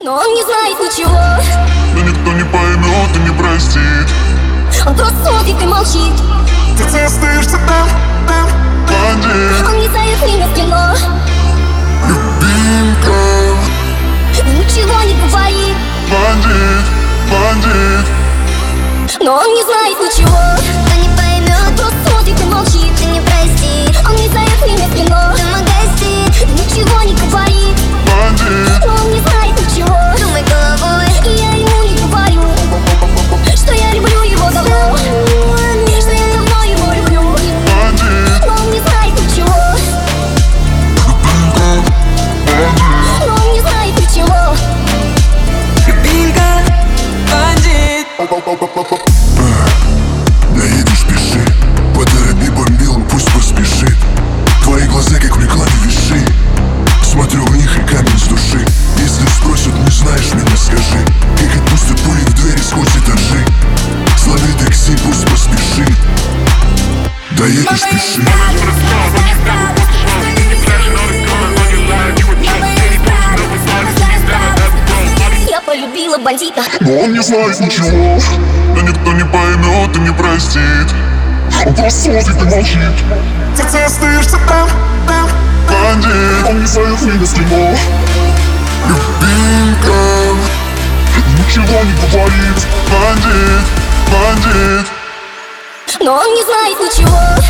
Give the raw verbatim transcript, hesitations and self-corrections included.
Но он не знает ничего, но никто не поймет и не простит. он просто смотрит и молчит. Ты остаешься там, там, бандит. Он не знает время в кино, Любимка, ничего не говорит. бандит, бандит. Но он не знает ничего, Кто не поймет, он просто смотрит и молчит. ты не прости. Он не знает время в кино, Дома гостит, ничего не говорит. Бандит, Но он не знает ничего, думай головой. и я ему не говорю, что я люблю его давно, что я давно его люблю. бандит, Но он не знает ничего, но он не знает ничего. Любимка, бандит. Да иди спеши, поторопи бомбилу, пусть поспешит. Твои глаза как в рекламе виши. Смотрю в них и камень с души. Если спросят, не знаешь меня, скажи. Как отпустят пули в двери сквозь этажи. Слови такси, пусть поспешит. Да иди спеши. Я полюбила бандита, но он не знает ничего, но никто не поймет и не простит. Он просто смотрит и молчит. Ты остаешься там, там, бандит. Он не знает время с кино. Любимка, ничего не говорит. Бандит, бандит. но он не знает ничего,